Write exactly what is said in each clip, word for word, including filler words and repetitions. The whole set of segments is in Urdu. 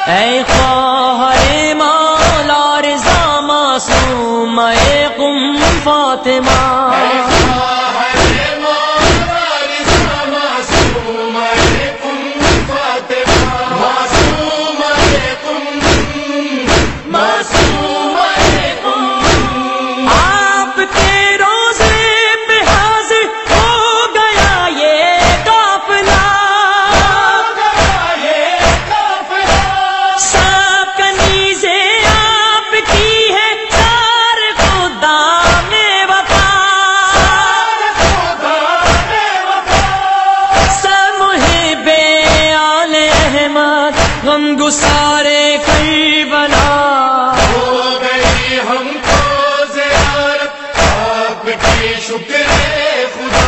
اے خواہر مولا رضا معصوم اے قم فاطمہ، غم گسارے کربلا ہو گئی ہم کو زیارت آپ کی شکر خدا،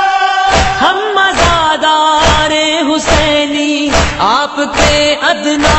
آپ کے ادنا